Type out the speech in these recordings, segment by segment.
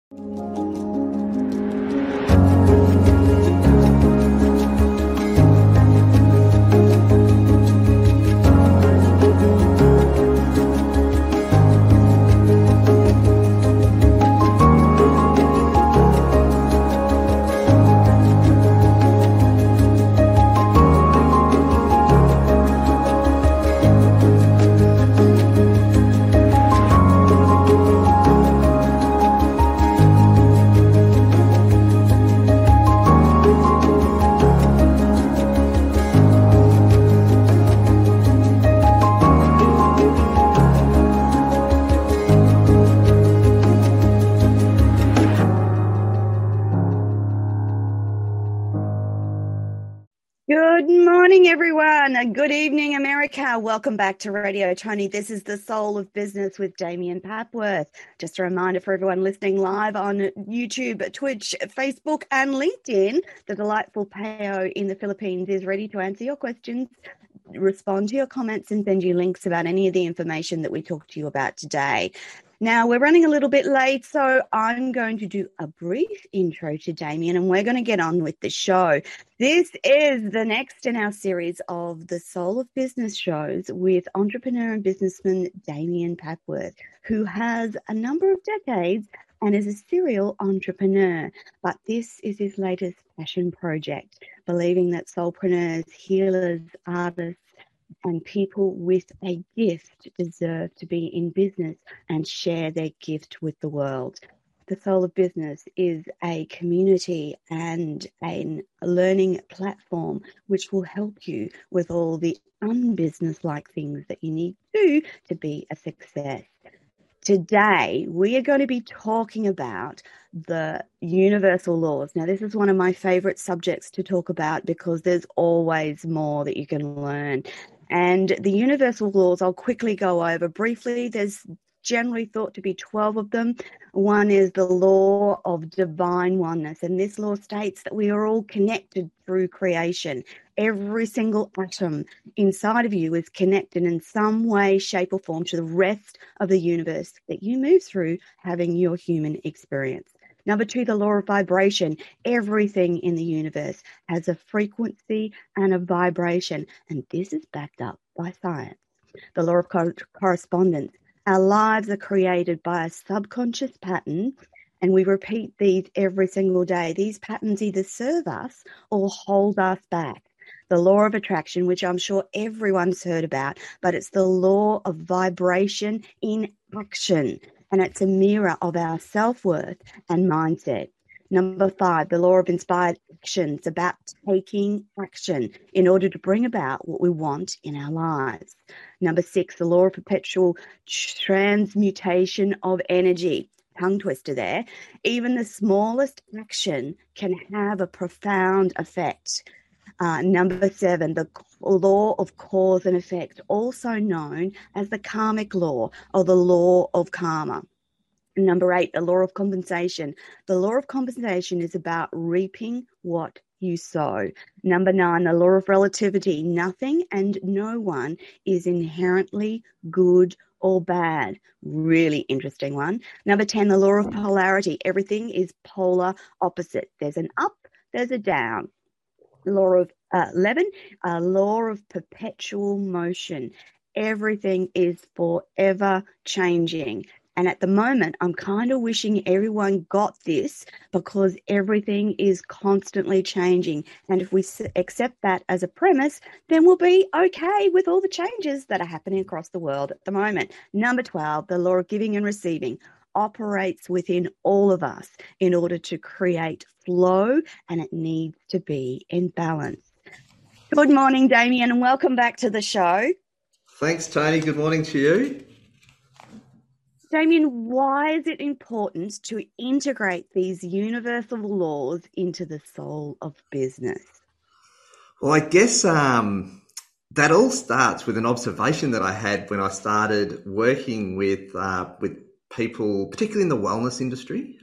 Good morning, everyone. Good evening, America. Welcome back to Radio Tony. This is the Soul of Business with Damien Papworth. Just a reminder for everyone listening live on YouTube, Twitch, Facebook, and LinkedIn, the delightful Peo in the Philippines is ready to answer your questions, respond to your comments, and send you links about any of the information that we talked to you about today. Now, we're running a little bit late, so I'm going to do a brief intro to Damien, and we're going to get on with the show. This is the next in our series of the Soul of Business shows with entrepreneur and businessman Damien Papworth, who has a number of decades and is a serial entrepreneur. But this is his latest passion project, believing that soulpreneurs, healers, artists, and people with a gift deserve to be in business and share their gift with the world. The Soul of Business is a community and a learning platform which will help you with all the unbusiness-like things that you need to do to be a success. Today, we are going to be talking about the universal laws. Now, this is one of my favorite subjects to talk about because there's always more that you can learn. And the universal laws, I'll quickly go over briefly. There's generally thought to be 12 of them. One is the law of divine oneness, and this law states that we are all connected through creation. Every single atom inside of you is connected in some way, shape, or form to the rest of the universe that you move through having your human experience. Number 2, the law of vibration. Everything in the universe has a frequency and a vibration, and this is backed up by science. The law of correspondence. Our lives are created by a subconscious pattern, and we repeat these every single day. These patterns either serve us or hold us back. The law of attraction, which I'm sure everyone's heard about, but it's the law of vibration in action, and it's a mirror of our self-worth and mindset. Number 5, the law of inspired action. It's about taking action in order to bring about what we want in our lives. Number 6, the law of perpetual transmutation of energy. Tongue twister there. Even the smallest action can have a profound effect. Number 7, the law of cause and effect, also known as the karmic law or the law of karma. Number 8, the law of compensation. The law of compensation is about reaping what you sow. Number 9, the law of relativity. Nothing and no one is inherently good or bad. Really interesting one. Number 10, the law of polarity. Everything is polar opposite. There's an up, there's a down. Law of 11, a law of perpetual motion. Everything is forever changing. And at the moment, I'm kind of wishing everyone got this because everything is constantly changing. And if we accept that as a premise, then we'll be okay with all the changes that are happening across the world at the moment. Number 12, the law of giving and receiving operates within all of us in order to create flow, and it needs to be in balance. Good morning, Damien, and welcome back to the show. Thanks, Tony. Good morning to you. Damien, why is it important to integrate these universal laws into the soul of business? Well, I guess that all starts with an observation that I had when I started working with people, particularly in the wellness industry.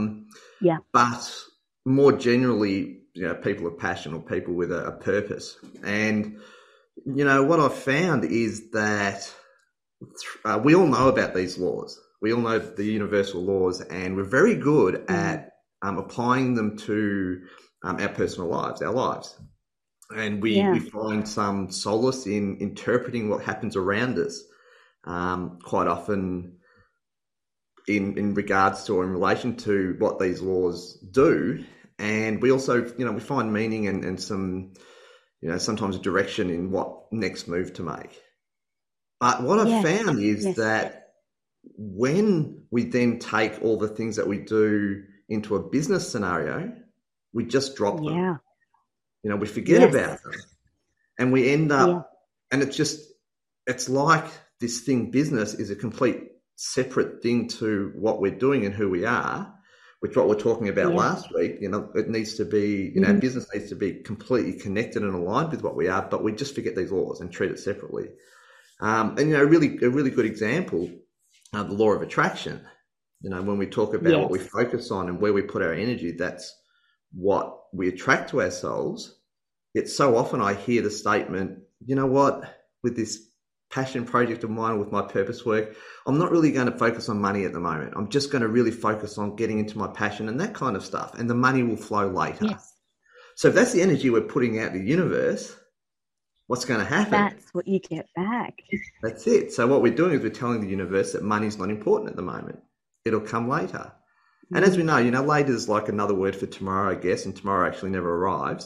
But more generally, people of passion or people with a purpose. And, what I've found is that we all know about these laws. We all know the universal laws, and we're very good at applying them to our personal lives, our lives. And we find some solace in interpreting what happens around us, quite often in regards to or in relation to what these laws do. And we also, we find meaning and some, sometimes direction in what next move to make. But what I've found is that when we then take all the things that we do into a business scenario, we just drop them. We forget about them, and we end up, and it's like this thing, business is a complete separate thing to what we're doing and who we are, which what we're talking about last week. It needs to be, our business needs to be completely connected and aligned with what we are, but we just forget these laws and treat it separately. And a really good example, the law of attraction. When we talk about what we focus on and where we put our energy, that's what we attract to ourselves. Yet so often I hear the statement, you know what, with this passion project of mine, with my purpose work, I'm not really going to focus on money at the moment. I'm just going to really focus on getting into my passion and that kind of stuff, and the money will flow later. So if that's the energy we're putting out in the universe, what's going to happen? That's what you get back. That's it. So what we're doing is we're telling the universe that money's not important at the moment. It'll come later. And as we know, later is like another word for tomorrow, I guess, and tomorrow actually never arrives.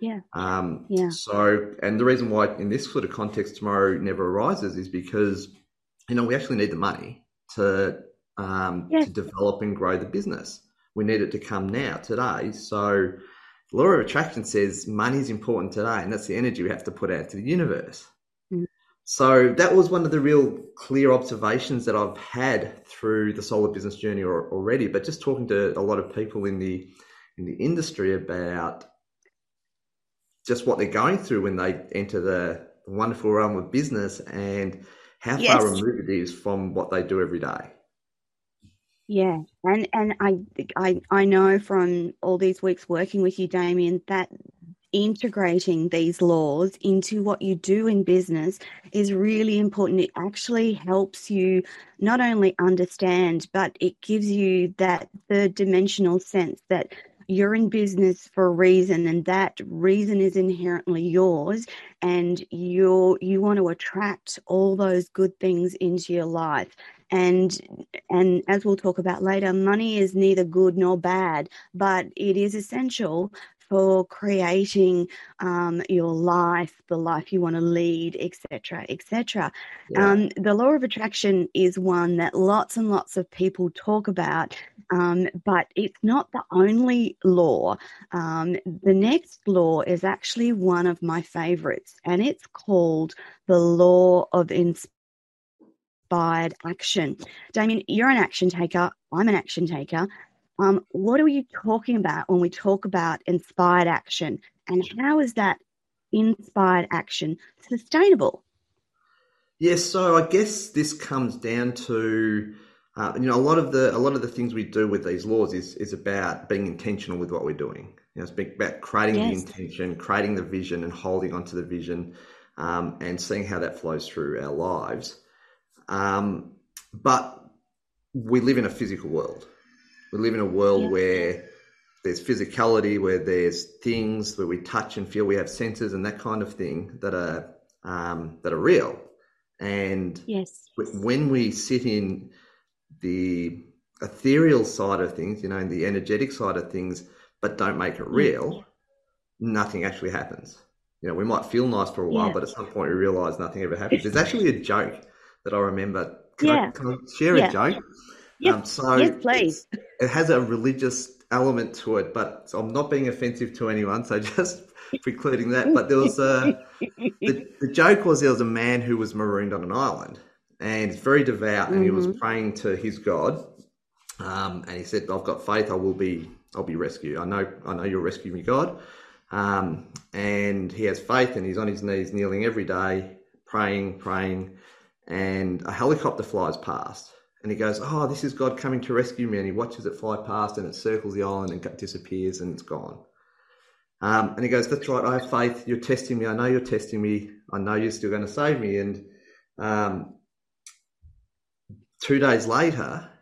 So, and the reason why in this sort of context tomorrow never arises is because, we actually need the money to develop and grow the business. We need it to come now, today. So the law of attraction says money is important today, and that's the energy we have to put out to the universe. So that was one of the real clear observations that I've had through the solar business journey already, but just talking to a lot of people in the industry about just what they're going through when they enter the wonderful realm of business and how far removed it is from what they do every day. Yeah, and I know from all these weeks working with you, Damien, that integrating these laws into what you do in business is really important. It actually helps you not only understand, but it gives you that third dimensional sense that you're in business for a reason, and that reason is inherently yours, and you want to attract all those good things into your life. And as we'll talk about later, money is neither good nor bad, but it is essential for creating your life, the life you want to lead, etc., etc. The law of attraction is one that lots and lots of people talk about, but it's not the only law. The next law is actually one of my favorites, and it's called the law of inspired action. Damien, you're an action taker. I'm an action taker. What are you talking about when we talk about inspired action, and how is that inspired action sustainable? Yes, so I guess this comes down to a lot of the things we do with these laws is about being intentional with what we're doing. It's about creating the intention, creating the vision, and holding onto the vision, and seeing how that flows through our lives. But we live in a physical world. We live in a world where there's physicality, where there's things where we touch and feel, we have senses and that kind of thing that are real. And when we sit in the ethereal side of things, in the energetic side of things, but don't make it real, nothing actually happens. We might feel nice for a while, but at some point we realize nothing ever happens. There's actually a joke that I remember. Can I share a joke? Yes, please. It has a religious element to it, but I'm not being offensive to anyone, so just precluding that. But there was the joke was there was a man who was marooned on an island, and he's very devout, and he was praying to his God, and he said, "I've got faith. I'll be rescued. I know you'll rescue me, God." And he has faith, and he's on his knees, kneeling every day, praying, and a helicopter flies past. And he goes, "Oh, this is God coming to rescue me." And he watches it fly past, and it circles the island and disappears, and it's gone. And he goes, "That's right, I have faith. You're testing me. I know you're testing me. I know you're still going to save me." And 2 days later,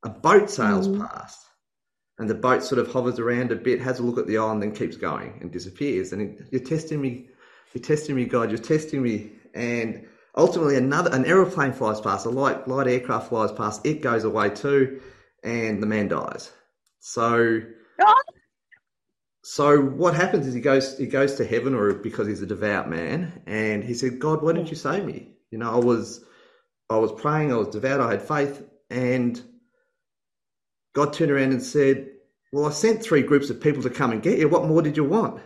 A boat sails past, and the boat sort of hovers around a bit, has a look at the island, then keeps going and disappears. And you're testing me, God, you're testing me. And ultimately, an aeroplane flies past, a light aircraft flies past, it goes away too, and the man dies. So what happens is he goes to heaven, or because he's a devout man, and he said, God, why didn't you save me? You know, I was praying, I was devout, I had faith, and God turned around and said, well, I sent 3 groups of people to come and get you. What more did you want?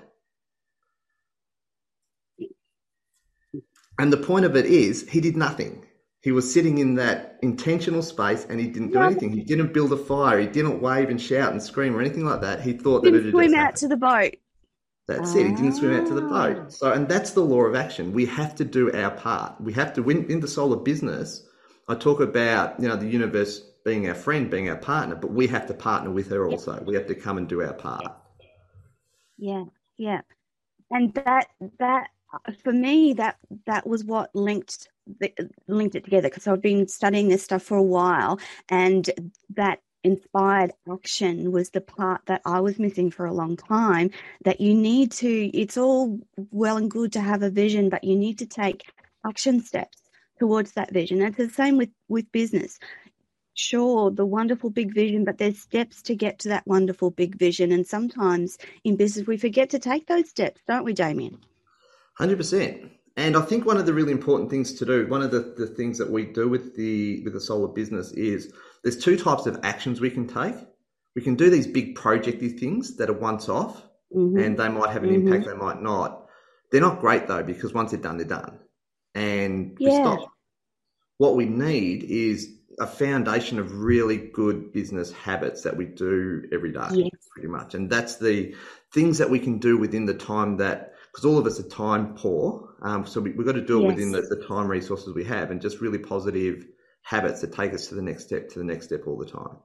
And the point of it is, he did nothing. He was sitting in that intentional space and he didn't do anything. He didn't build a fire. He didn't wave and shout and scream or anything like that. He thought that it had swim out to the boat. That's it. He didn't swim out to the boat. So, and that's the law of action. We have to do our part. We have to win in the soul of business. I talk about, you know, the universe being our friend, being our partner, but we have to partner with her also. We have to come and do our part. Yeah. And that for me, that was what linked it together, because I've been studying this stuff for a while, and that inspired action was the part that I was missing for a long time. That you need to, it's all well and good to have a vision, but you need to take action steps towards that vision. It's the same with business. Sure, the wonderful big vision, but there's steps to get to that wonderful big vision. And sometimes in business, we forget to take those steps, don't we, Damien? 100%. And I think one of the really important things to do, one of the things that we do with the soul of business is there's 2 types of actions we can take. We can do these big projecty things that are once off, and they might have an impact, they might not. They're not great though, because once they're done. And we stop. What we need is a foundation of really good business habits that we do every day, pretty much. And that's the things that we can do within the time that, because all of us are time poor. So we've got to do it within the time resources we have, and just really positive habits that take us to the next step all the time.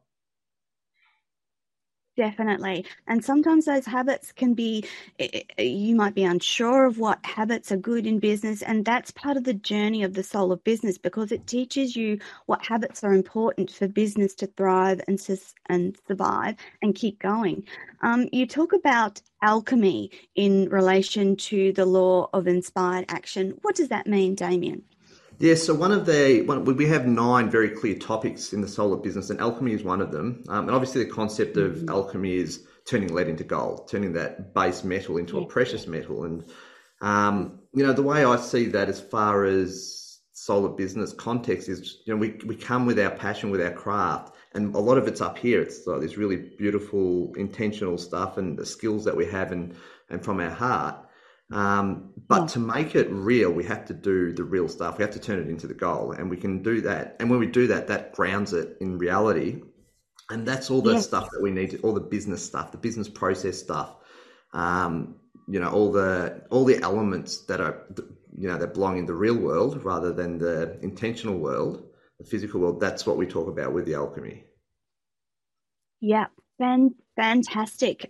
Definitely. And sometimes those habits can be, you might be unsure of what habits are good in business. And that's part of the journey of the soul of business, because it teaches you what habits are important for business to thrive and survive and keep going. You talk about alchemy in relation to the law of inspired action. What does that mean, Damien? Yeah, so we have 9 very clear topics in the soul of business, and alchemy is one of them. And obviously the concept of alchemy is turning lead into gold, turning that base metal into a precious metal. And, you know, the way I see that as far as soul of business context is, you know, we come with our passion, with our craft, and a lot of it's up here. It's like this really beautiful, intentional stuff and the skills that we have and from our heart. But to make it real, we have to do the real stuff. We have to turn it into the goal, and we can do that. And when we do that, that grounds it in reality. And that's all the stuff that we need, all the business stuff, the business process stuff. You know, all the elements that are, you know, that belong in the real world rather than the intentional world, the physical world. That's what we talk about with the alchemy. Yeah, fantastic.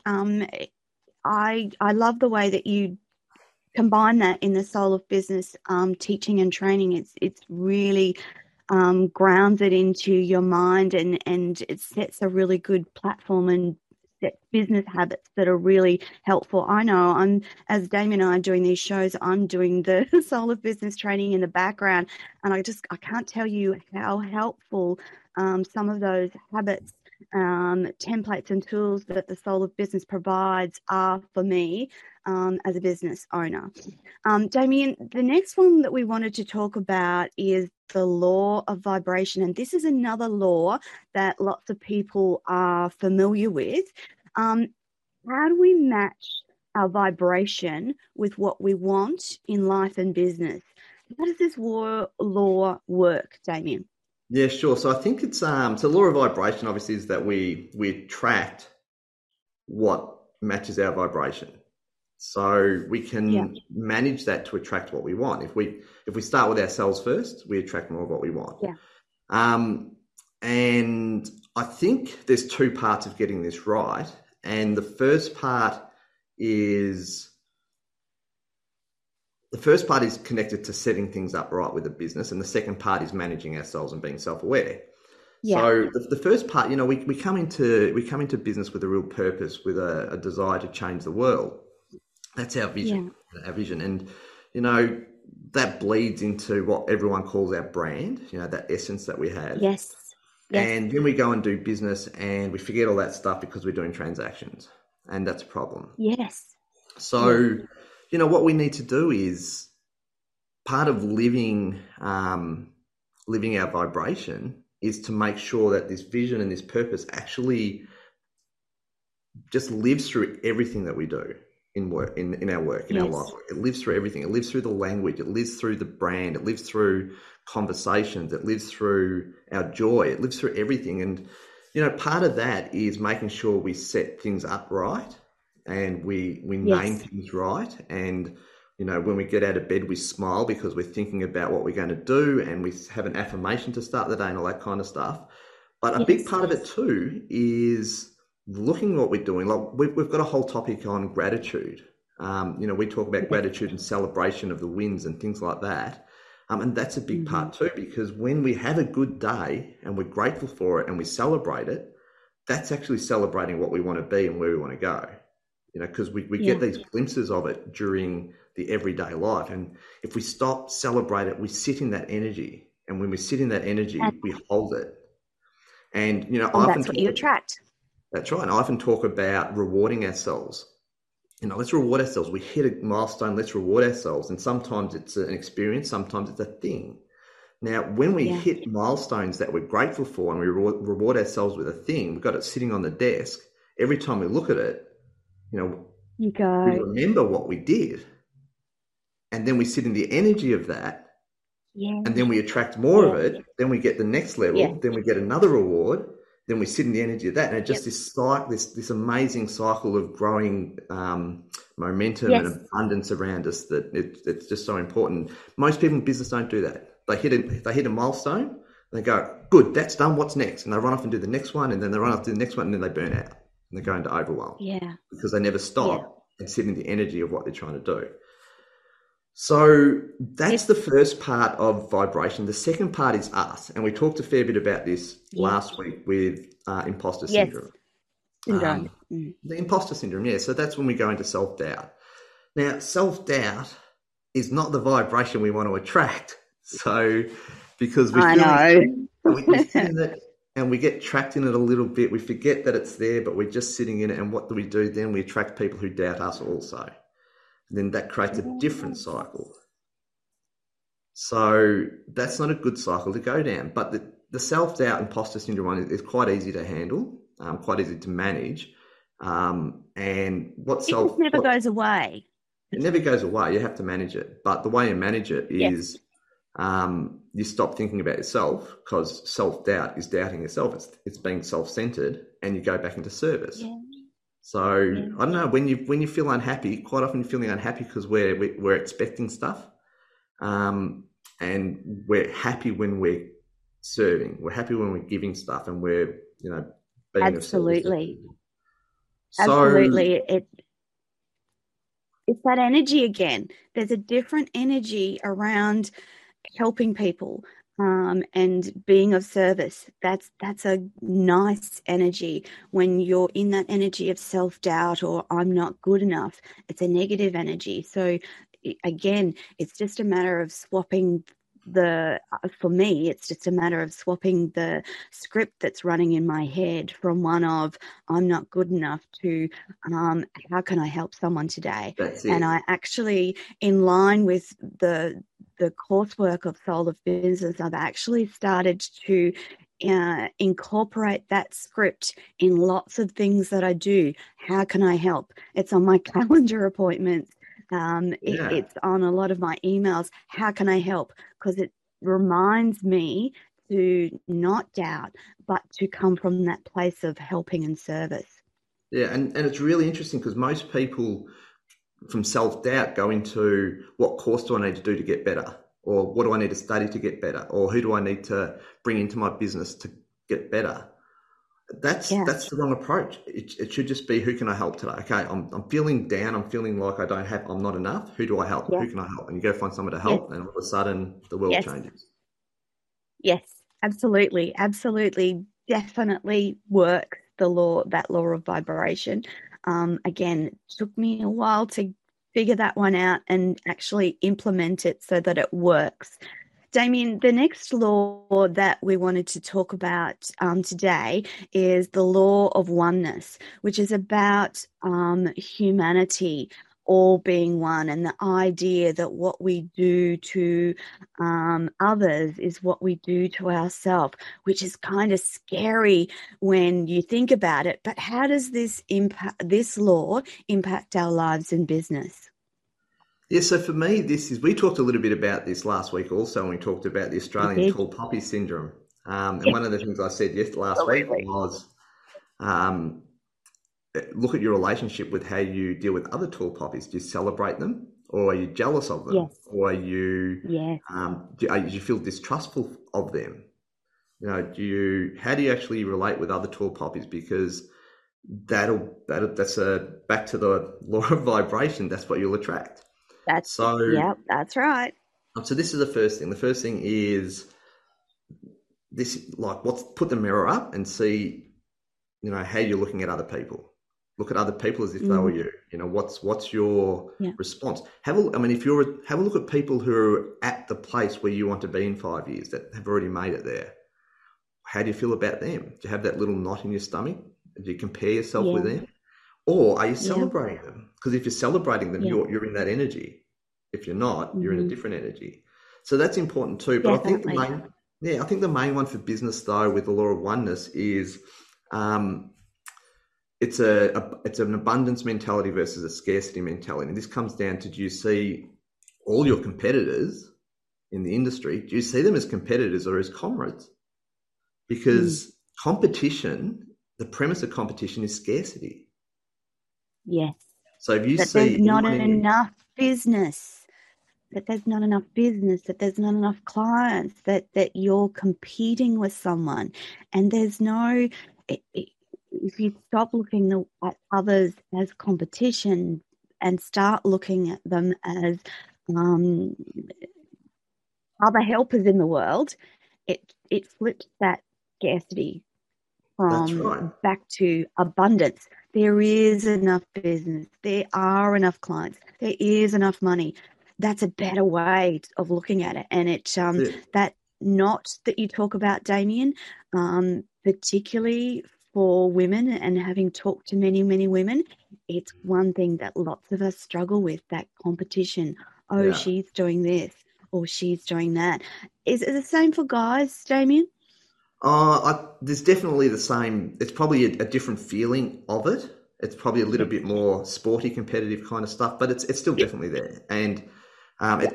I love the way that you combine that in the soul of business teaching and training. It's really grounds it into your mind, and it sets a really good platform and sets business habits that are really helpful. I know as Damien and I are doing these shows, I'm doing the soul of business training in the background, and I can't tell you how helpful some of those habits, templates and tools that the soul of business provides are for me as a business owner. Damien, the next one that we wanted to talk about is the law of vibration. And this is another law that lots of people are familiar with. How do we match our vibration with what we want in life and business? How does this law work, Damien? Yeah, sure. So I think it's so law of vibration obviously is that we attract what matches our vibration. So we can manage that to attract what we want. If we start with ourselves first, we attract more of what we want. Yeah. And I think there's 2 parts of getting this right. And the first part is connected to setting things up right with the business, and the second part is managing ourselves and being self-aware. Yeah. So the first part, we come into business with a real purpose, with a desire to change the world. That's Yeah. our vision, and you know that bleeds into what everyone calls our brand. That essence that we have, Yes. Yes. and then we go and do business, and we forget all that stuff because we're doing transactions, and that's a problem. Yes. Yes. So, what we need to do is part of living our vibration is to make sure that this vision and this purpose actually just lives through everything that we do in work, in our work, in our Yes. life. It lives through everything. It lives through the language. It lives through the brand. It lives through conversations. It lives through our joy. It lives through everything. And, part of that is making sure we set things up right and we name Yes. things right. And, when we get out of bed, we smile because we're thinking about what we're going to do, and we have an affirmation to start the day and all that kind of stuff. But a big part of it too is looking at what we're doing. Like we've got a whole topic on gratitude. We talk about gratitude and celebration of the wins and things like that. And that's a big part too, because when we have a good day and we're grateful for it and we celebrate it, that's actually celebrating what we want to be and where we want to go. Because we get these glimpses of it during the everyday life. And if we stop, celebrate it, we sit in that energy. And when we sit in that energy, we hold it. And, I often that's what you attract. That's right. And I often talk about rewarding ourselves. Let's reward ourselves. We hit a milestone, let's reward ourselves. And sometimes it's an experience, sometimes it's a thing. Now, when we hit milestones that we're grateful for and we reward ourselves with a thing, we've got it sitting on the desk. Every time we look at it, You go. we remember what we did. And then we sit in the energy of that. Yeah. And then we attract more of it. Then we get the next level. Yeah. Then we get another reward. Then we sit in the energy of that. And it's just this amazing cycle of growing momentum and abundance around us that it's just so important. Most people in business don't do that. They hit a milestone. They go, good, that's done. What's next? And they run off and do the next one. And then they run off to the next one. And then they burn out. And they go into overwhelm. Yeah. Because they never stop and sit in the energy of what they're trying to do. So that's the first part of vibration. The second part is us. And we talked a fair bit about this last week with imposter syndrome. Syndrome. The imposter syndrome, yeah. So that's when we go into self-doubt. Now, self-doubt is not the vibration we want to attract. So because we sit in it and we get trapped in it a little bit, we forget that it's there, but we're just sitting in it. And what do? Then we attract people who doubt us also. Then that creates a different cycle. So that's not a good cycle to go down. But the self-doubt imposter syndrome one is quite easy to handle, quite easy to manage. And it never goes away. It never goes away. You have to manage it. But the way you manage it is you stop thinking about yourself, because self-doubt is doubting yourself. It's being self-centered, and you go back into service. Yeah. So I don't know, when you feel unhappy, quite often you're feeling unhappy because we're expecting stuff, and we're happy when we're serving. We're happy when we're giving stuff, and we're being absolutely. Absolutely, it's that energy again. There's a different energy around helping people. And being of service, that's a nice energy. When you're in that energy of self-doubt or I'm not good enough, it's a negative energy. So again, it's just a matter of swapping for me, it's just a matter of swapping the script that's running in my head from one of I'm not good enough to how can I help someone today? And I actually, in line with the coursework of Soul of Business, I've actually started to incorporate that script in lots of things that I do. How can I help? It's on my calendar appointments. It's on a lot of my emails. How can I help? Because it reminds me to not doubt, but to come from that place of helping and service. Yeah, and it's really interesting because most people from self-doubt go into what course do I need to do to get better? Or what do I need to study to get better? Or who do I need to bring into my business to get better? That's the wrong approach. It should just be, who can I help today? Okay, I'm feeling down. I'm feeling like I'm not enough. Who do I help? Yeah. Who can I help? And you go find someone to help, and all of a sudden the world changes. Yes. Absolutely, absolutely, definitely works. That law of vibration. Again, it took me a while to figure that one out and actually implement it so that it works. Damien, the next law that we wanted to talk about today is the law of oneness, which is about humanity all being one, and the idea that what we do to others is what we do to ourselves, which is kind of scary when you think about it. But how does this law impact our lives and business? Yeah, so for me, we talked a little bit about this last week also when we talked about the We Australian did. tall poppy syndrome. And Yes, one of the things I said last week absolutely. was um, look at your relationship with how you deal with other tall poppies. Do you celebrate them, or are you jealous of them, Yes, or are you yes, do you feel distrustful of them? How do you actually relate with other tall poppies? Because that's a back to the law of vibration. That's what you'll attract. So, yep, that's right. so this is the first thing. The first thing is this, like, put the mirror up and see, how you're looking at other people. Look at other people as if they were Hmm. you. What's your Yeah, response? Have a look at people who are at the place where you want to be in 5 years that have already made it there. How do you feel about them? Do you have that little knot in your stomach? Do you compare yourself with yeah, them? Or are you yeah, celebrating them? Because if you're celebrating them, yeah. you're in that energy. If you're not, you're in a Hmm. different energy. So that's important too. But Definitely. I think the main one for business though, with the law of oneness, is um, it's an abundance mentality versus a scarcity mentality. And this comes down to, do you see all your competitors in the industry? Do you see them as competitors or as comrades? Mm. Because the premise of competition is scarcity. Yes. So if you That there's see not anyone in your enough business, that there's not enough business, that there's not enough clients, that you're competing with someone, and there's no. If you stop looking at others as competition and start looking at them as um, other helpers in the world, it flips that scarcity That's from right. back to abundance. There is enough business. There are enough clients. There is enough money. That's a better way of looking at it. And That's it. that knot that you talk about, Damien, particularly for women, and having talked to many, many women, it's one thing that lots of us struggle with, that competition. Oh, Yeah. she's doing this or she's doing that. Is it the same for guys, Damien? There's definitely the same. It's probably a different feeling of it. It's probably a little Yes. bit more sporty, competitive kind of stuff, but it's still definitely there. And Yeah.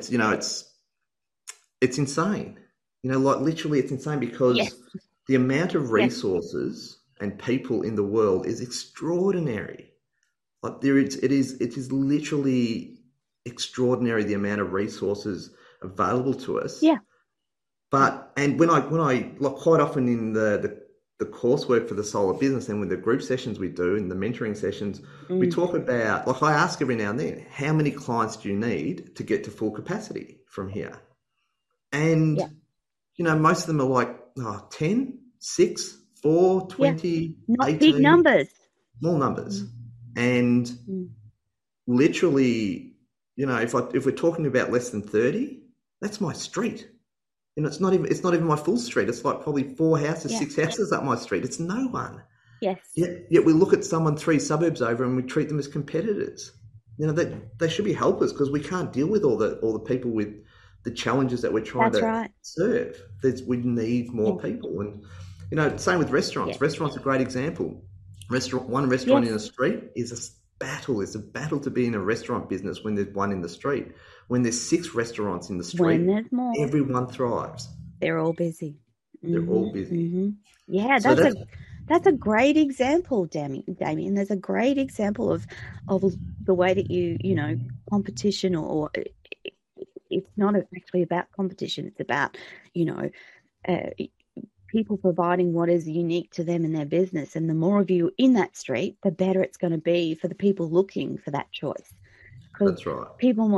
it's insane. Like literally, it's insane Yes. because the amount of Yes. resources and people in the world is extraordinary. Like it is literally extraordinary the amount of resources available to us. Yeah. But and when I like quite often in the coursework for the solar business and with the group sessions we do and the mentoring sessions, we Mm. talk about, like, I ask every now and then, how many clients do you need to get to full capacity from here? And Yeah. most of them are like, 10, 6, 4, Yeah. 20, Not big 18, numbers. small numbers. Mm. And Mm. literally, if we're talking about less than 30, that's my street. It's not even my full street. It's like probably four houses, Yeah. six houses up my street. It's no one. Yes. Yet we look at someone three suburbs over and we treat them as competitors. They should be helpers because we can't deal with all the people with the challenges that we're trying That's to right. serve. We need more Yes. people, and same with restaurants. Yes. Restaurants are a great example. One restaurant Yes. in a street is a battle. It's a battle to be in a restaurant business when there's one in the street. When there's six restaurants in the When street, there's more, everyone thrives. they're all busy. They're Hmm. all busy. Hmm. Yeah, So that's a great example, Damien. There's a great example of the way that competition, or it's not actually about competition. It's about you know uh, people providing what is unique to them in their business. And the more of you in that street, the better it's going to be for the people looking for that choice. Because that's right. people might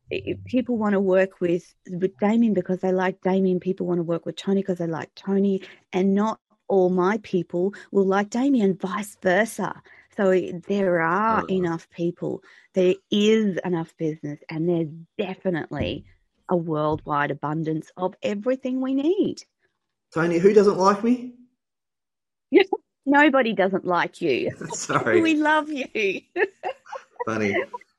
people want to work with Damien because they like Damien. People want to work with Tony because they like Tony, and not all my people will like Damien, vice versa. So there are enough people. There is enough business, and there's definitely a worldwide abundance of everything we need. Tony, who doesn't like me? Nobody doesn't like you. Sorry. We love you. Funny.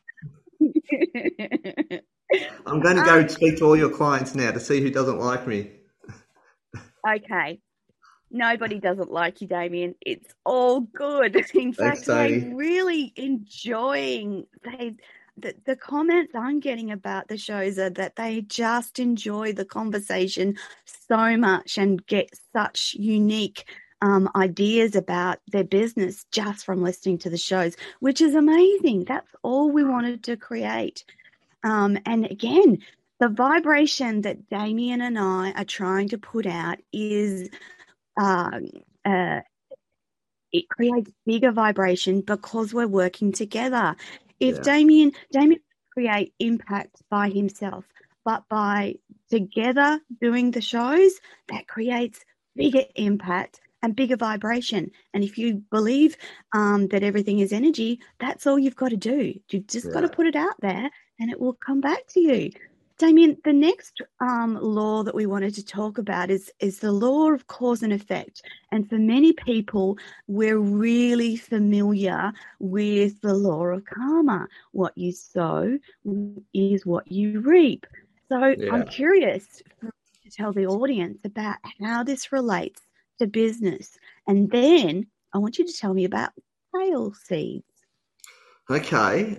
I'm going to go speak to all your clients now to see who doesn't like me. Okay. Nobody doesn't like you, Damien. It's all good. In fact, I'm really enjoying the comments I'm getting about the shows are that they just enjoy the conversation so much and get such unique ideas about their business just from listening to the shows, which is amazing. That's all we wanted to create. And again, the vibration that Damien and I are trying to put out is it creates bigger vibration because we're working together. If Damien create impact by himself, but by together doing the shows, that creates bigger impact and bigger vibration. And if you believe that everything is energy, that's all you've got to do. You've just got to put it out there and it will come back to you. Damien, the next law that we wanted to talk about is the law of cause and effect. And for many people, we're really familiar with the law of karma. What you sow is what you reap. So I'm curious to tell the audience about how this relates to business. And then I want you to tell me about kale seeds. Okay.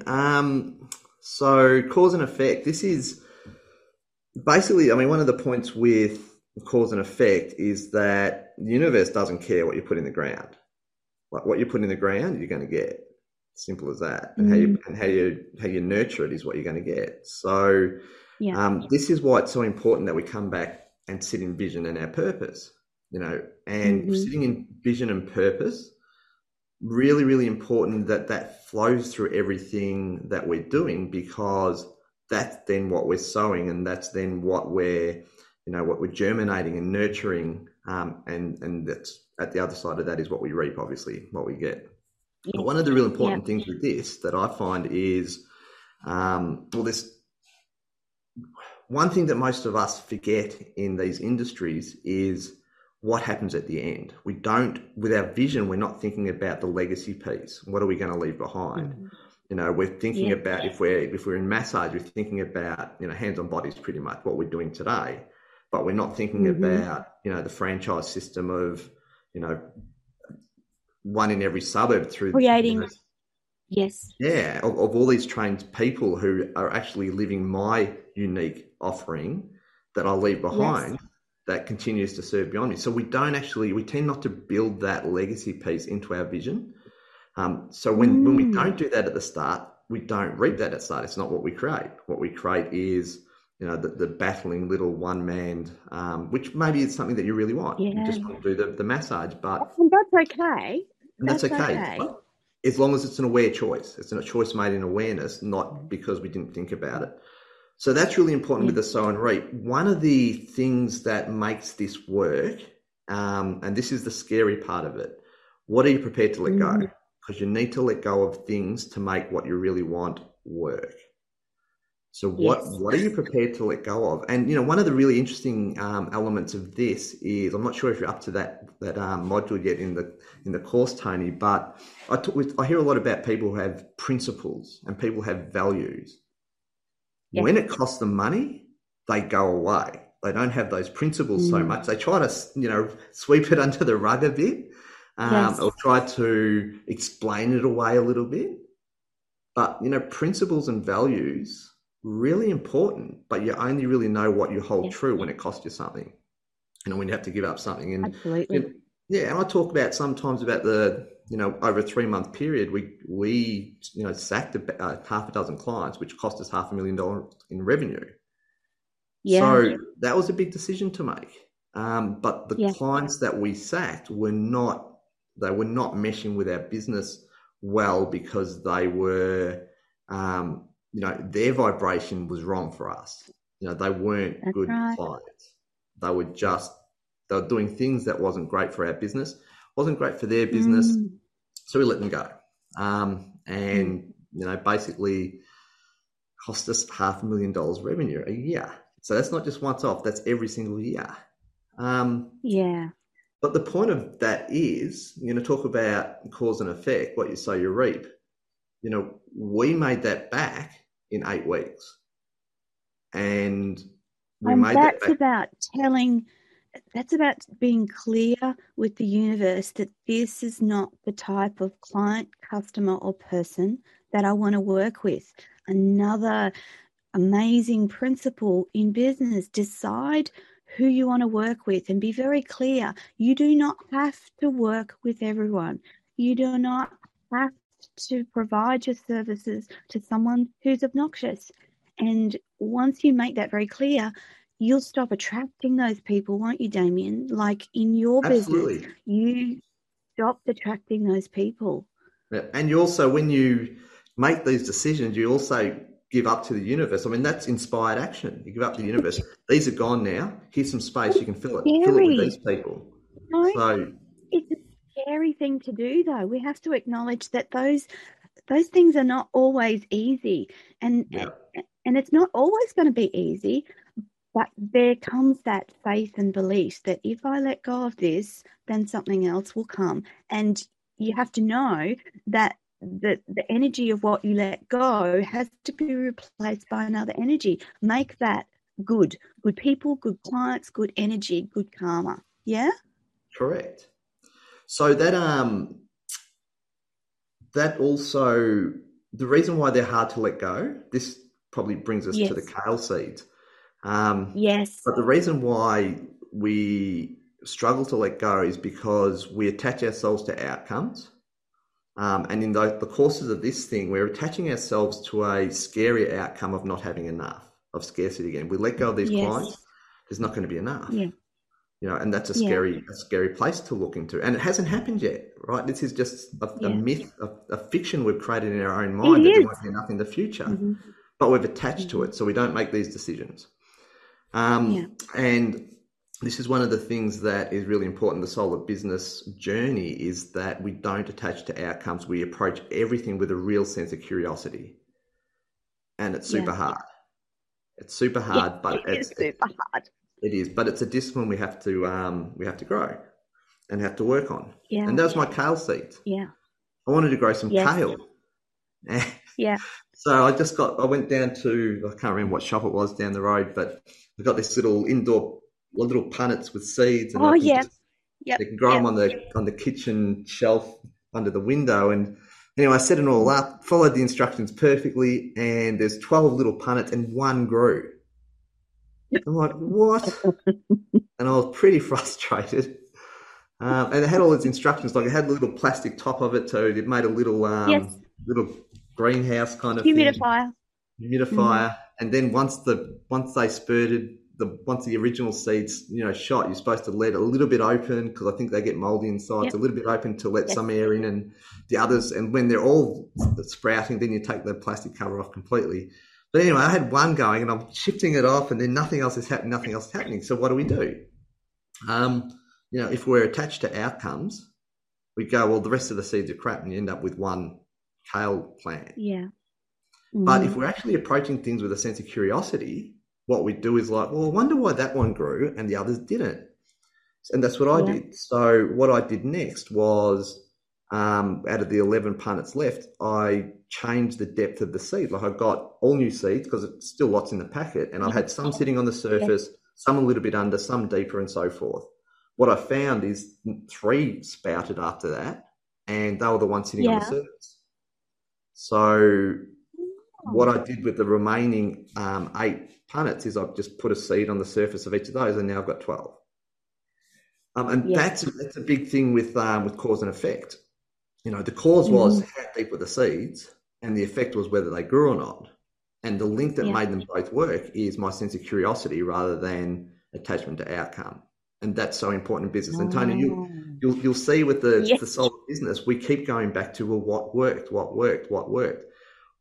So cause and effect, this is basically, I mean, one of the points with cause and effect is that the universe doesn't care what you put in the ground. Like what you put in the ground, you're going to get. Simple as that. And how you nurture it is what you're going to get. So this is why it's so important that we come back and sit in vision and our purpose, and sitting in vision and purpose, really, really important that flows through everything that we're doing, because that's then what we're sowing, and that's then what we're germinating and nurturing, and that's at the other side of that is what we reap, obviously, what we get. But one of the real important things with this that I find is, there's one thing that most of us forget in these industries is what happens at the end. We don't, with our vision, we're not thinking about the legacy piece. What are we going to leave behind? We're thinking about if we're in massage, we're thinking about, hands on bodies, pretty much what we're doing today, but we're not thinking about, the franchise system of, one in every suburb through creating. Of all these trained people who are actually living my unique offering that I leave behind that continues to serve beyond me. So we tend not to build that legacy piece into our vision. So when we don't do that at the start, we don't reap that at the start. It's not what we create. What we create is, the battling little one-man, which maybe is something that you really want. You just want to do the massage, but that's okay. That's okay. But as long as it's an aware choice. It's a choice made in awareness, not because we didn't think about it. So that's really important with the sow and reap. One of the things that makes this work, and this is the scary part of it, what are you prepared to let go? Because you need to let go of things to make what you really want work. So what are you prepared to let go of? And, one of the really interesting elements of this is, I'm not sure if you're up to that module yet in the course, Tony, but I hear a lot about people who have principles and people have values. When it costs them money, they go away. They don't have those principles so much. They try to, sweep it under the rug a bit, or try to explain it away a little bit. But, principles and values, really important, but you only really know what you hold true when it costs you something, when you have to give up something. And absolutely. And I talk about sometimes about the, over a 3-month period, we sacked about half a dozen clients, which cost us $500,000 in revenue. So that was a big decision to make. But the clients that we sacked were not meshing with our business well, because they were their vibration was wrong for us. They weren't That's good right. clients. They were doing things that wasn't great for our business, wasn't great for their business. So we let them go. And basically cost us $500,000 revenue a year. So that's not just once off, that's every single year. Yeah. But the point of that is, talk about cause and effect, what you sow, you reap. We made that back in 8 weeks. And that's about being clear with the universe that this is not the type of client, customer, or person that I want to work with. Another amazing principle in business: decide who you want to work with and be very clear. You do not have to work with everyone. You do not have to provide your services to someone who's obnoxious. And once you make that very clear, you'll stop attracting those people, won't you, Damien? Like in your Absolutely. business, you stopped attracting those people. And you also, when you make these decisions, you also give up to the universe. I mean, that's inspired action. You give up to the universe. These are gone now. Here's some space. You can fill it. Fill it with these people. No, so it's a scary thing to do, though. We have to acknowledge that those things are not always easy, and it's not always going to be easy. But there comes that faith and belief that if I let go of this, then something else will come. And you have to know that the energy of what you let go has to be replaced by another energy. Make that good people, good clients, good energy, good karma. Yeah? Correct. So that also, the reason why they're hard to let go, this probably brings us to the kale seeds. Yes. But the reason why we struggle to let go is because we attach ourselves to outcomes. And in the courses of this thing, we're attaching ourselves to a scary outcome of not having enough, of scarcity again. We let go of these clients, there's not going to be enough. Yeah. And that's a scary place to look into. And it hasn't happened yet, right? This is just a myth, a fiction we've created in our own mind that there won't be enough in the future. Mm-hmm. But we've attached to it, so we don't make these decisions. And this is one of the things that is really important, the Soul of Business journey, is that we don't attach to outcomes. We approach everything with a real sense of curiosity. And it's super hard. It's super hard, but it's super hard. It is, but it's a discipline we have to grow and have to work on. Yeah. And that was my kale seeds. Yeah. I wanted to grow some kale. Yeah. So I went down to, I can't remember what shop it was down the road, but we got this little indoor, little punnets with seeds. And they can grow them on the kitchen shelf under the window. And anyway, I set it all up, followed the instructions perfectly, and there's 12 little punnets and one grew. I'm like, what? And I was pretty frustrated. And it had all its instructions, like it had a little plastic top of it, so it made a little little greenhouse kind of humidifier. Mm-hmm. And then once they spurted, once the original seeds, shot, you're supposed to let a little bit open, because I think they get moldy inside. So a little bit open to let some air in, and the others. And when they're all sprouting, then you take the plastic cover off completely. But anyway, I had one going, and I'm shifting it off, and then nothing else is happening. So what do we do? If we're attached to outcomes, we go, well, the rest of the seeds are crap, and you end up with one kale plant. Yeah. Mm-hmm. But if we're actually approaching things with a sense of curiosity, what we do is like, well, I wonder why that one grew and the others didn't. And that's what I did. So what I did next was, out of the 11 punnets left, I changed the depth of the seed. Like I got all new seeds, because it's still lots in the packet, and I had some sitting on the surface, some a little bit under, some deeper, and so forth. What I found is 3 sprouted after that, and they were the ones sitting on the surface. So what I did with the remaining 8 punnets is I've just put a seed on the surface of each of those, and now I've got 12. That's a big thing with cause and effect. The cause was how deep were the seeds, and the effect was whether they grew or not. And the link that made them both work is my sense of curiosity rather than attachment to outcome. And that's so important in business. And Tony, you'll see with the Soul of Business, we keep going back to, well, what worked?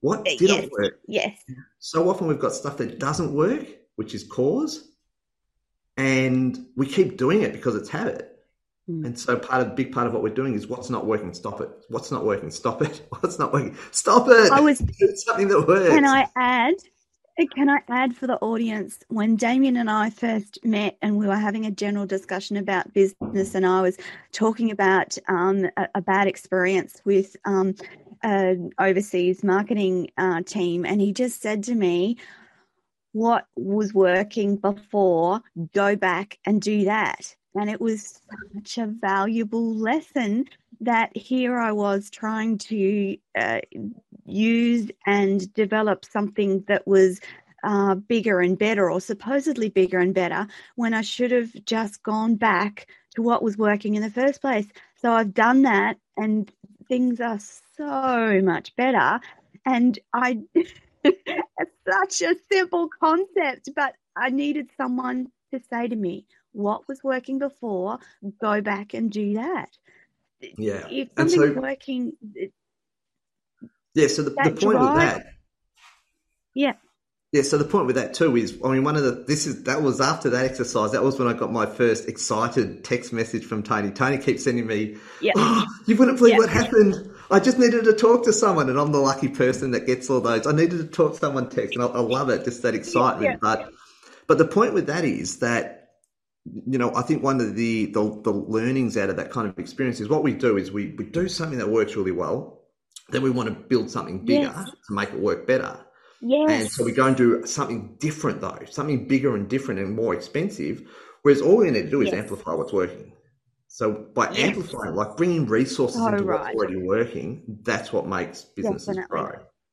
What Yes, didn't work? yes. So often we've got stuff that doesn't work, which is cause, and we keep doing it because it's habit. And so big part of what we're doing is what's not working, stop it. What's not working, stop it. What's not working, stop it. Do something that works. Can I add for the audience, when Damien and I first met and we were having a general discussion about business, and I was talking about a bad experience with an overseas marketing team, and he just said to me, what was working before, go back and do that. And it was such a valuable lesson that here I was trying to use and develop something that was bigger and better, or supposedly bigger and better, when I should have just gone back to what was working in the first place. So I've done that, and things are so much better. And it's such a simple concept, but I needed someone to say to me, what was working before, go back and do that. Yeah. If something's working. Yeah, so the point with that. Yeah. Yeah, so the point with that too is, I mean, that was after that exercise. That was when I got my first excited text message from Tony. Tony keeps sending me, oh, you wouldn't believe what happened. I just needed to talk to someone, and I'm the lucky person that gets all those. I needed to talk to someone text, and I love it, just that excitement. But the point with that is that, you know, I think one of the learnings out of that kind of experience is what we do is we do something that works really well, then we want to build something bigger to make it work better. Yes. And so we go and do something different, though, something bigger and different and more expensive, whereas all we need to do is amplify what's working. So by amplifying, like bringing resources into what's already working, that's what makes businesses grow.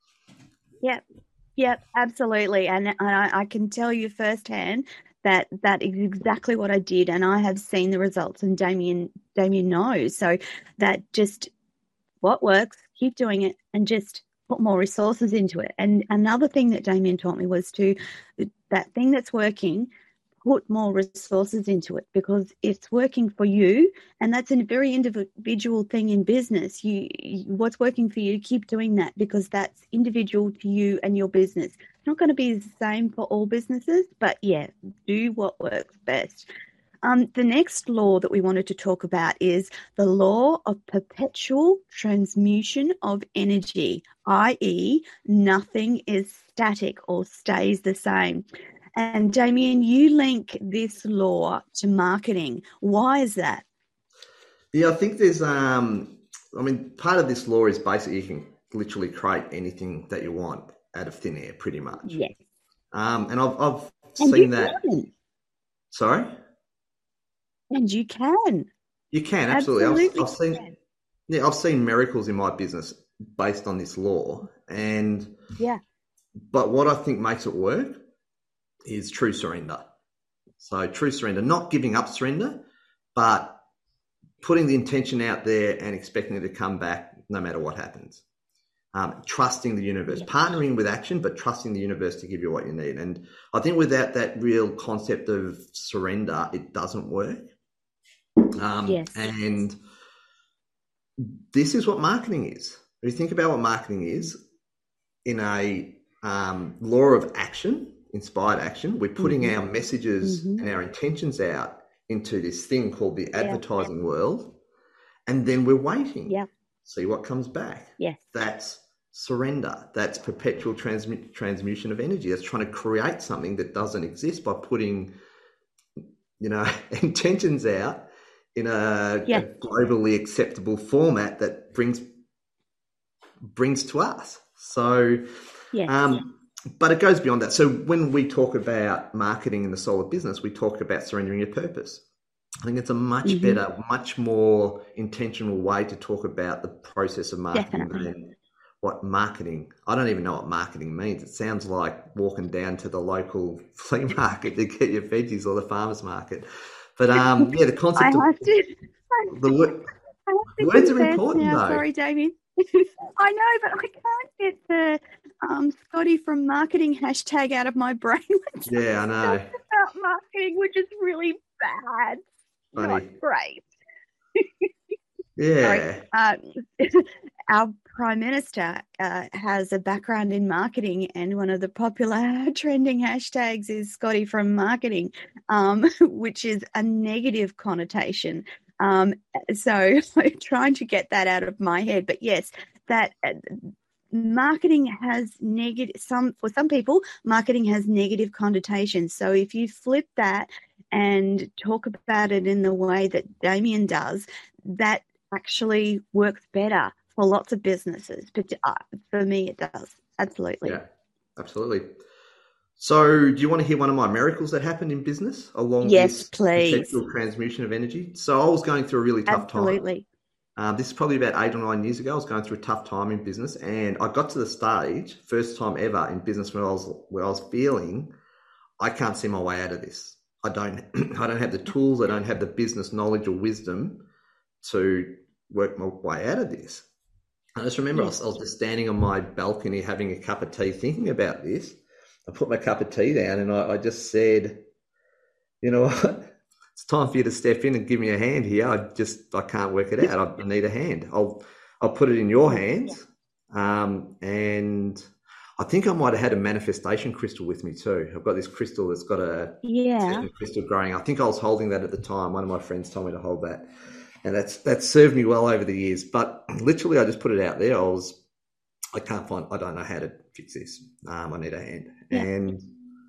Yep, absolutely. And I can tell you firsthand that is exactly what I did, and I have seen the results, and Damien knows. So that just what works, keep doing it, and just put more resources into it. And another thing that Damien taught me was that thing that's working, put more resources into it, because it's working for you, and that's a very individual thing in business. What's working for you, keep doing that, because that's individual to you and your business. It's not going to be the same for all businesses, but do what works best. The next law that we wanted to talk about is the law of perpetual transmutation of energy, i.e., nothing is static or stays the same. And Damien, you link this law to marketing. Why is that? Yeah, I think there's, part of this law is basically you can literally create anything that you want out of thin air, pretty much. Yes. And I've seen that. Can. Sorry? And you can. You can, absolutely. I've seen miracles in my business based on this law. But what I think makes it work is true surrender. So true surrender, not giving up surrender, but putting the intention out there and expecting it to come back no matter what happens. Trusting the universe, partnering with action, but trusting the universe to give you what you need. And I think without that real concept of surrender, it doesn't work. And this is what marketing is. If you think about what marketing is, in a law of action, inspired action, we're putting our messages and our intentions out into this thing called the advertising world, and then we're waiting. See what comes back. That's surrender. That's perpetual transmutation of energy. That's trying to create something that doesn't exist by putting, intentions out in a globally acceptable format that brings to us. So, but it goes beyond that. So when we talk about marketing in the soul of business, we talk about surrendering your purpose. I think it's a much better, much more intentional way to talk about the process of marketing than what marketing. I don't even know what marketing means. It sounds like walking down to the local flea market to get your veggies, or the farmer's market. But the concept words are important now. though. Sorry, Damien. I know, but I can't get the Scotty from marketing hashtag out of my brain. I know. About marketing, which is really bad. Funny. Not great. our Prime Minister has a background in marketing, and one of the popular trending hashtags is Scotty from marketing, which is a negative connotation. So trying to get that out of my head. But yes, that marketing has for some people, marketing has negative connotations. So if you flip that and talk about it in the way that Damien does, that actually works better for lots of businesses. But for me, it does. Absolutely. Yeah, absolutely. So do you want to hear one of my miracles that happened in business along Yes, this please. perpetual transmission of energy? So I was going through a really tough time. Absolutely. This is probably about 8 or 9 years ago. I was going through a tough time in business, and I got to the stage, first time ever in business, where I was feeling I can't see my way out of this. I don't have the tools. I don't have the business knowledge or wisdom to work my way out of this. I just remember I was just standing on my balcony having a cup of tea, thinking about this. I put my cup of tea down and I just said, you know what? It's time for you to step in and give me a hand here. I can't work it out. I need a hand. I'll put it in your hands. And I think I might have had a manifestation crystal with me too. I've got this crystal that's got a certain crystal growing. I think I was holding that at the time. One of my friends told me to hold that. And that's served me well over the years. But literally I just put it out there. I don't know how to fix this. I need a hand. Yeah. And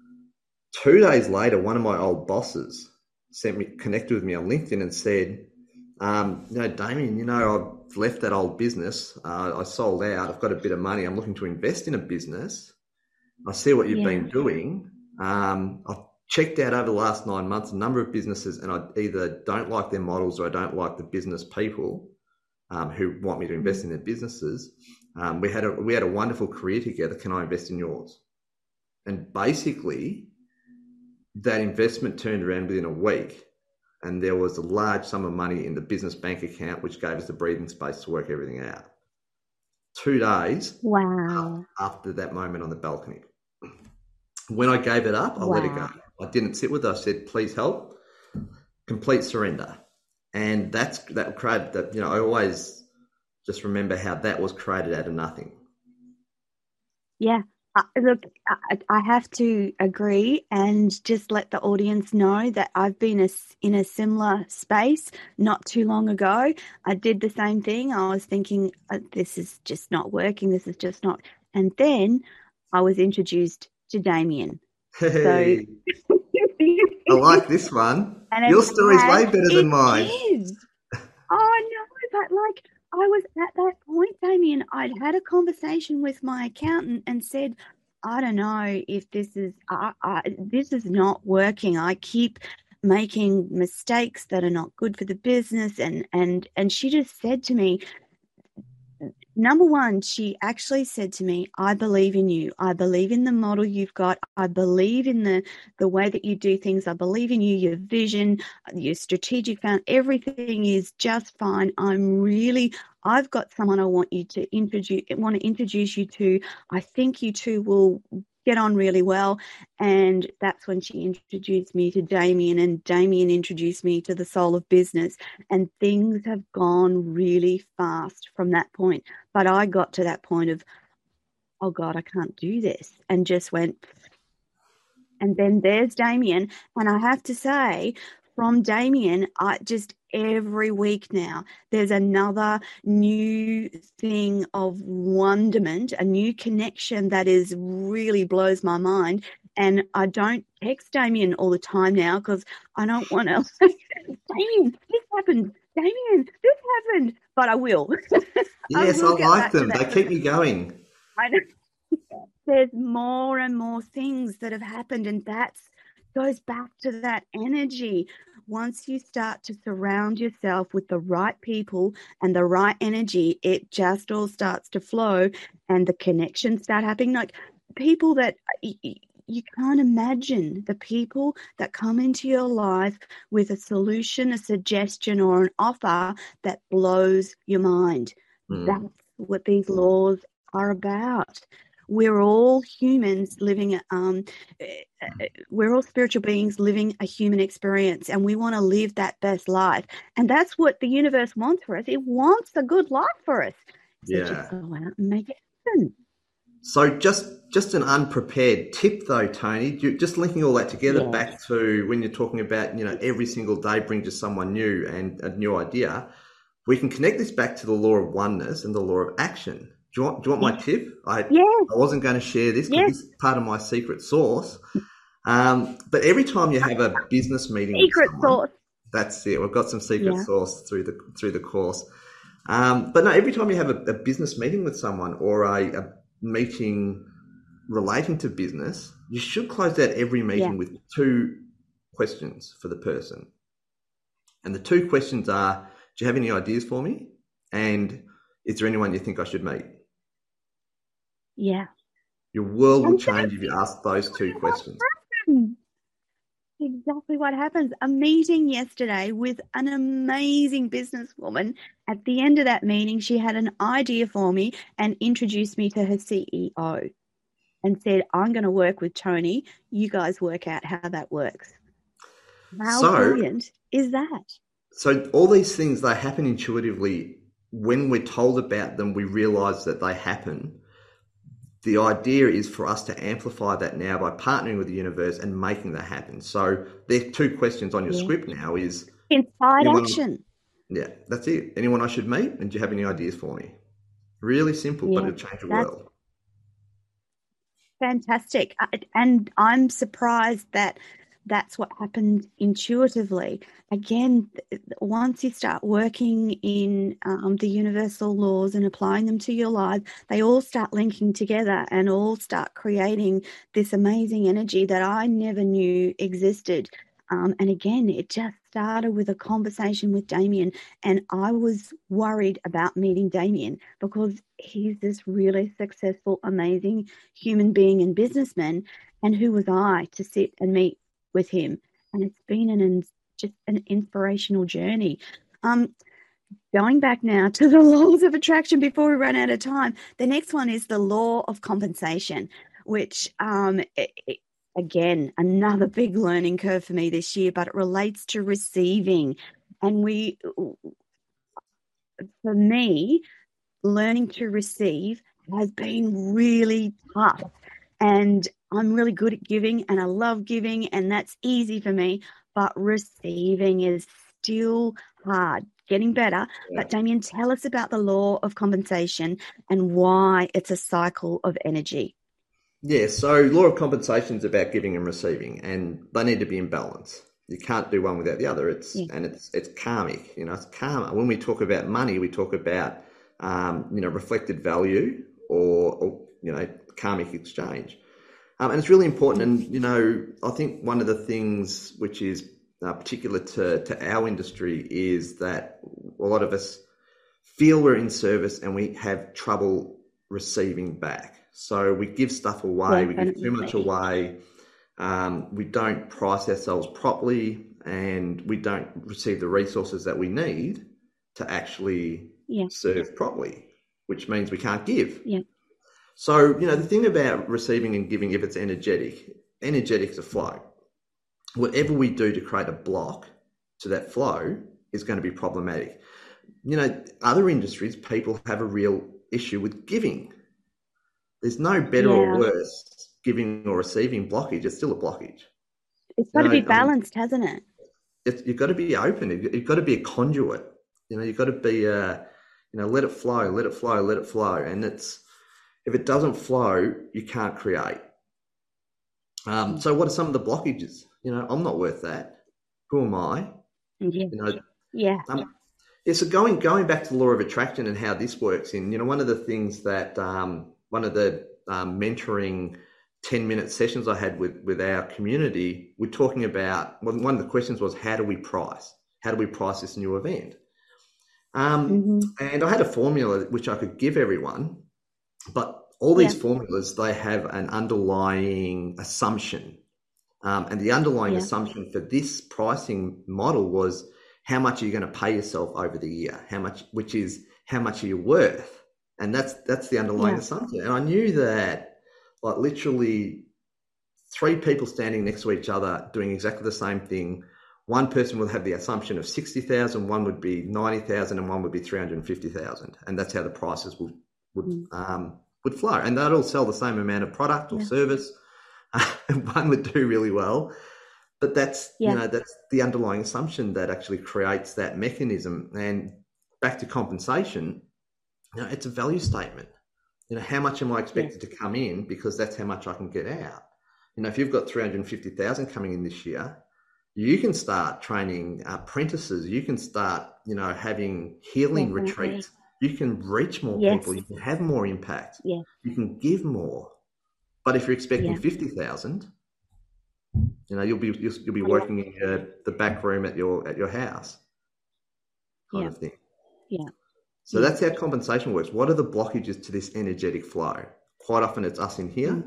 2 days later, one of my old bosses connected with me on LinkedIn and said, Damien, I've left that old business. I sold out. I've got a bit of money. I'm looking to invest in a business. I see what you've been doing. I've checked out over the last 9 months a number of businesses, and I either don't like their models or I don't like the business people who want me to invest in their businesses. We had a wonderful career together. Can I invest in yours? And basically, that investment turned around within a week, and there was a large sum of money in the business bank account, which gave us the breathing space to work everything out. 2 days after that moment on the balcony. When I gave it up, I let it go. I didn't sit with it. I said, please help, complete surrender. And that created that, I always just remember how that was created out of nothing. Yeah. Look, I have to agree and just let the audience know that I've been in a similar space not too long ago. I did the same thing. I was thinking, this is just not working. This is just not. And then I was introduced to Damien. Hey, so, I like this one. Your story's way better than mine. Is. Oh, no, but I was at that point, Damien. I'd had a conversation with my accountant and said, I don't know if this is not working. I keep making mistakes that are not good for the business. And she just said to me, number one, she actually said to me, I believe in you. I believe in the model you've got. I believe in the way that you do things. I believe in you, your vision, your strategic plan. Everything is just fine. I've got someone I want to introduce you to. I think you two will get on really well. And that's when she introduced me to Damien, and Damien introduced me to the Soul of Business. And things have gone really fast from that point. But I got to that point of, oh God, I can't do this. And just went, and then there's Damien. And I have to say, from Damien, every week now, there's another new thing of wonderment, a new connection that is really blows my mind. And I don't text Damien all the time now because I don't want to say, Damien, this happened. Damien, this happened. But I will. Yes, I like them. They keep me going. I know. There's more and more things that have happened, and that goes back to that energy. Once you start to surround yourself with the right people and the right energy, it just all starts to flow, and the connections start happening. Like people that you can't imagine, the people that come into your life with a solution, a suggestion, or an offer that blows your mind. That's what these laws are about. We're all humans living, we're all spiritual beings living a human experience, and we want to live that best life. And that's what the universe wants for us. It wants a good life for us. So just Yeah. go out and make it happen. So just an unprepared tip though, Tony, just linking all that together Yes. back to when you're talking about, every single day brings us someone new and a new idea. We can connect this back to the law of oneness and the law of action. Do you want my tip? I Yes. wasn't going to share this because Yes. this is part of my secret sauce. But every time you have a business meeting with Secret someone, sauce. that's it. We've got some secret Yeah. sauce through the course. But no, every time you have a business meeting with someone or a meeting relating to business, you should close out every meeting with 2 questions for the person. And the 2 questions are, do you have any ideas for me? And is there anyone you think I should meet? Yeah. Your world will And change if you ask those 2 questions. exactly what happens. A meeting yesterday with an amazing businesswoman. At the end of that meeting, she had an idea for me and introduced me to her CEO and said, I'm going to work with Tony. You guys work out how that works. How brilliant is that? So all these things, they happen intuitively. When we're told about them, we realize that they happen. The idea is for us to amplify that now by partnering with the universe and making that happen. So there are 2 questions on your script now is... Inspired action. Yeah, that's it. Anyone I should meet? And do you have any ideas for me? Really simple, but it'll change the world. Fantastic. And I'm surprised that that's what happened intuitively. Again, once you start working in the universal laws and applying them to your life, they all start linking together and all start creating this amazing energy that I never knew existed. And again, it just started with a conversation with Damien, and I was worried about meeting Damien because he's this really successful, amazing human being and businessman. And who was I to sit and meet with him? And it's been just an inspirational journey. Going back now to the laws of attraction before we run out of time, the next one is the law of compensation, which again, another big learning curve for me this year, but it relates to receiving. And for me, learning to receive has been really tough. And I'm really good at giving and I love giving, and that's easy for me. But receiving is still hard, getting better. Yeah. But Damien, tell us about the law of compensation and why it's a cycle of energy. Yeah, so law of compensation is about giving and receiving, and they need to be in balance. You can't do one without the other. It's karmic. It's karma. When we talk about money, we talk about reflected value or karmic exchange. And it's really important. And, I think one of the things which is particular to our industry is that a lot of us feel we're in service and we have trouble receiving back. So we give stuff away, we give too much away, we don't price ourselves properly, and we don't receive the resources that we need to actually serve properly, which means we can't give. Yeah. So, the thing about receiving and giving, if it's energetic is a flow. Whatever we do to create a block to that flow is going to be problematic. Other industries, people have a real issue with giving. There's no better or worse giving or receiving blockage. It's still a blockage. It's got to be balanced, hasn't it? You've got to be open. You've got to be a conduit. You've got to be, let it flow, let it flow, let it flow. And if it doesn't flow, you can't create. So what are some of the blockages? I'm not worth that. Who am I? Yeah. So going back to the law of attraction and how this works one of the things that one of the mentoring 10-minute sessions I had with our community, we're talking about, one of the questions was, how do we price this new event? And I had a formula which I could give everyone, but all these formulas, they have an underlying assumption. And the underlying assumption for this pricing model was, how much are you going to pay yourself over the year? How much are you worth? And that's the underlying assumption. And I knew that, like, literally 3 people standing next to each other doing exactly the same thing one person will have the assumption of 60,000, one would be 90,000, and one would be 350,000, and that's how the prices would flow. And they'd all sell the same amount of product or service. One would do really well, but that's that's the underlying assumption that actually creates that mechanism. And back to compensation, it's a value statement. How much am I expected to come in, because that's how much I can get out. If you've got 350,000 coming in this year, you can start training apprentices. You can start, having healing retreats. You can reach more people. You can have more impact. You can give more. But if you're expecting 50,000, you'll be working in the back room at your house, kind of thing. Yeah. So that's how compensation works. What are the blockages to this energetic flow? Quite often it's us in here.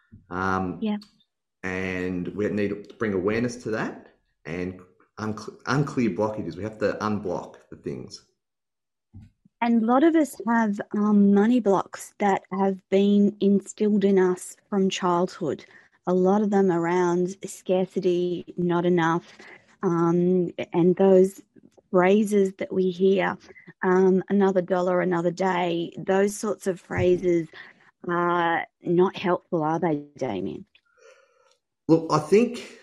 And we need to bring awareness to that, and unclear blockages. We have to unblock the things. And a lot of us have money blocks that have been instilled in us from childhood. A lot of them around scarcity, not enough, and those phrases that we hear, another dollar, another day, those sorts of phrases are not helpful, are they, Damien? Look, I think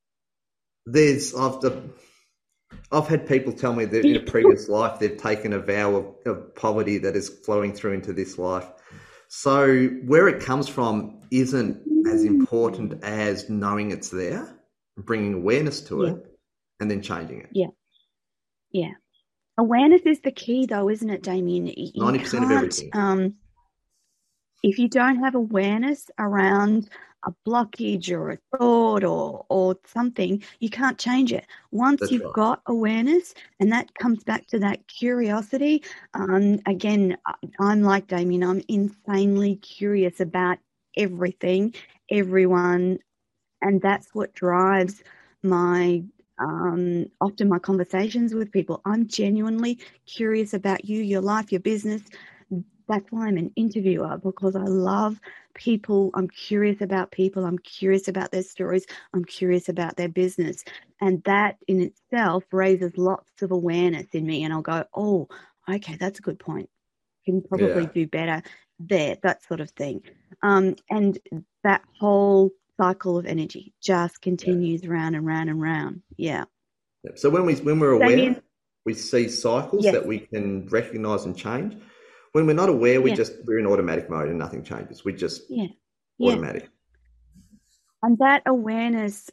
I've had people tell me that in a previous life they've taken a vow of poverty that is flowing through into this life. So where it comes from isn't as important as knowing it's there, bringing awareness to it, and then changing it. Yeah. Awareness is the key, though, isn't it, Damien? 90% of everything. If you don't have awareness around a blockage or a thought or something, you can't change it. Once you've got awareness, and that comes back to that curiosity. Again, I'm like Damien. I'm insanely curious about everything, everyone, and that's what drives my often my conversations with people. I'm genuinely curious about you, your life, your business. That's why I'm an interviewer, because I love people. I'm curious about people. I'm curious about their stories. I'm curious about their business. And that in itself raises lots of awareness in me. And I'll go, oh, okay, that's a good point. Can probably do better there, that sort of thing. And that whole cycle of energy just continues round and round and round. Yeah. So when we're aware, we see cycles that we can recognize and change. When we're not aware, we're in automatic mode and nothing changes. We just automatic. And that awareness,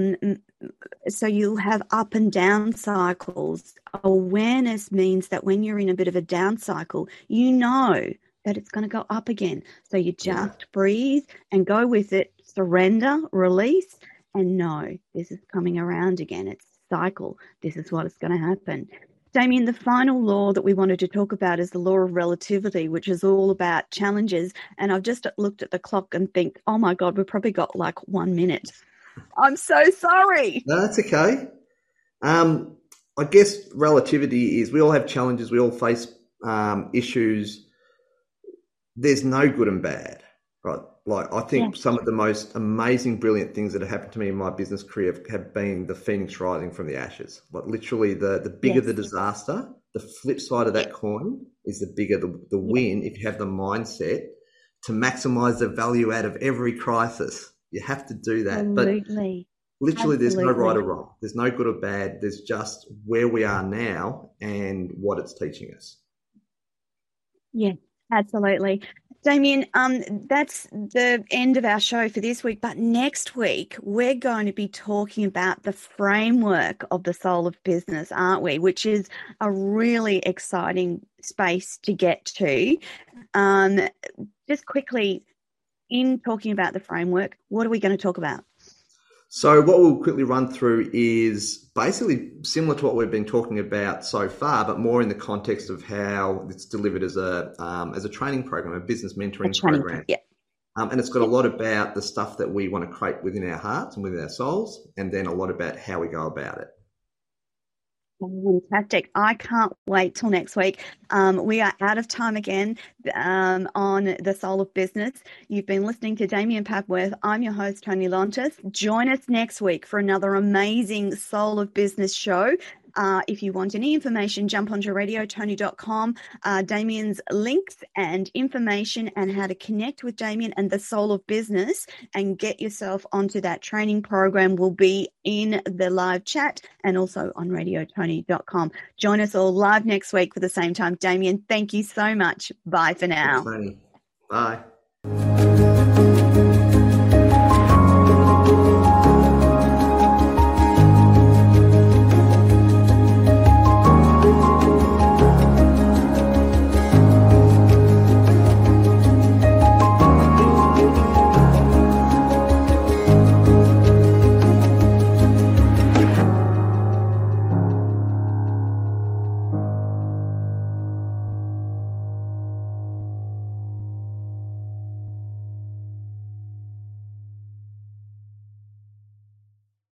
so you'll have up and down cycles. Awareness means that when you're in a bit of a down cycle, you know that it's going to go up again. So you just breathe and go with it, surrender, release, and know this is coming around again. It's a cycle. This is what is going to happen. Damien, the final law that we wanted to talk about is the law of relativity, which is all about challenges. And I've just looked at the clock and think, oh my God, we've probably got like 1 minute. I'm so sorry. No, that's okay. I guess relativity is we all have challenges. We all face issues. There's no good and bad, right? Like I think some of the most amazing, brilliant things that have happened to me in my business career have been the phoenix rising from the ashes. Like literally the bigger the disaster, the flip side of that coin is the bigger the win if you have the mindset to maximize the value out of every crisis. You have to do that. Absolutely. But literally there's no right or wrong. There's no good or bad. There's just where we are now and what it's teaching us. Yeah, absolutely. Damien, that's the end of our show for this week. But next week, we're going to be talking about the framework of the soul of business, aren't we? Which is a really exciting space to get to. Just quickly, in talking about the framework, what are we going to talk about? So what we'll quickly run through is basically similar to what we've been talking about so far, but more in the context of how it's delivered as a training program, a business mentoring program. Yeah. And it's got a lot about the stuff that we want to create within our hearts and within our souls, and then a lot about how we go about it. Fantastic. I can't wait till next week. We are out of time again on The Soul of Business. You've been listening to Damien Papworth. I'm your host, Tony Lontis. Join us next week for another amazing Soul of Business show. If you want any information, jump onto radiotony.com. Damien's links and information and how to connect with Damien and The Soul of Business and get yourself onto that training program will be in the live chat and also on radiotony.com. Join us all live next week for the same time. Damien, thank you so much. Bye for now. Thanks, Tony. Bye.